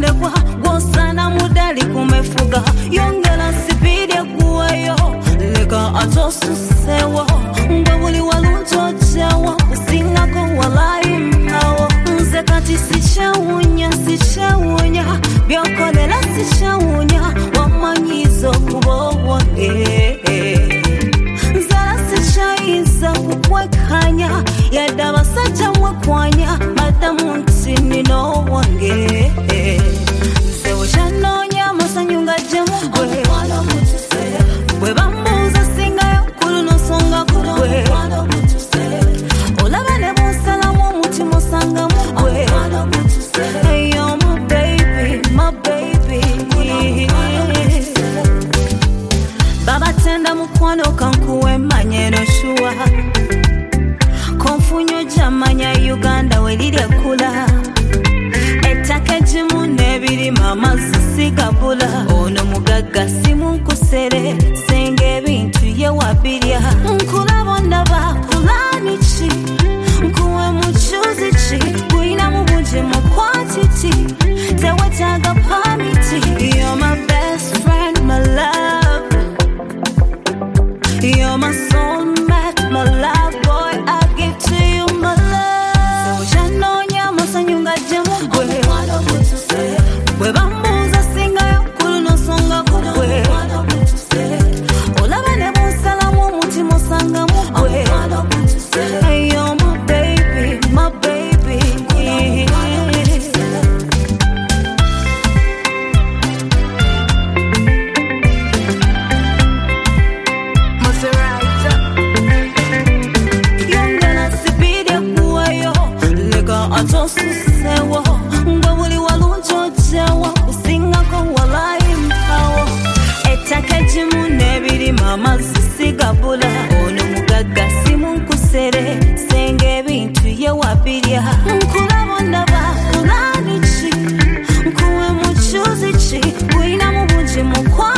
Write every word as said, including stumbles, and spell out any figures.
kulekwa gosana mudali kumefuga yongela sipide kuwayo leka atosusewo ngwabuli waluntojawo usingako walai mnawo nze kati sichawunya sichawunya byokolela sichawunya wamanyizo kubowa eh, eh. Nzala sichayiza kukwekanya yadaba sacha mwekwanya madamu ntini no wange nze weshanonya masanyunga jemugwe bwe bambuuza singayo kulu nosonga kugwe olaba ne bonsalamu omutima osanga mugwe hey, you're my baby, my baby Baba tenda mukwano kankuwe manye no shuwa konfunyo jamanya Uganda welire kula etake jimu nebiri mama zisigabula ono mugaga simu nkusere senge bintu ye wabirya nkulabo ndaba kulani chi nkuwe muchuzi chi kuina mubunje mukwatiti tewetaga pamiti you're my best friend my love you're my soulmate my love boy I give to you my love so janonya masanyunga jemugwe bwe bambuuza singayo kulu nosonga kugwe olaba ne bonsalamu omutima osanga mugwe hey, you're my baby, my baby yongela sipide kuwayo leka atosusewo ngwabuli walunjojawo usingako walai mpawo etake jimu nebiri mama zisigabula ono mugaga simu nkusere senge bintu ye wabirya nkulabo ndaba kulani chi nkuwe muchuzi chi kuina mubunje mukwa